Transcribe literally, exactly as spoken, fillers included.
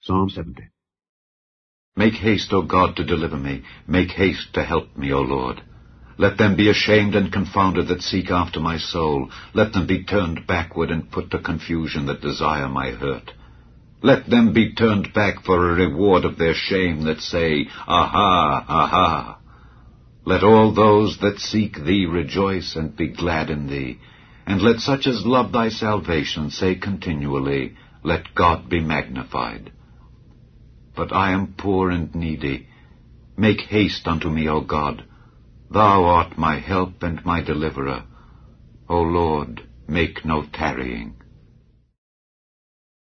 Psalm seventy. Make haste, O God, to deliver me. Make haste to help me, O Lord. Let them be ashamed and confounded that seek after my soul. Let them be turned backward and put to confusion that desire my hurt. Let them be turned back for a reward of their shame that say, Aha, aha. Let all those that seek thee rejoice and be glad in thee. And let such as love thy salvation say continually, Let God be magnified. But I am poor and needy. Make haste unto me, O God. Thou art my help and my deliverer. O Lord, make no tarrying.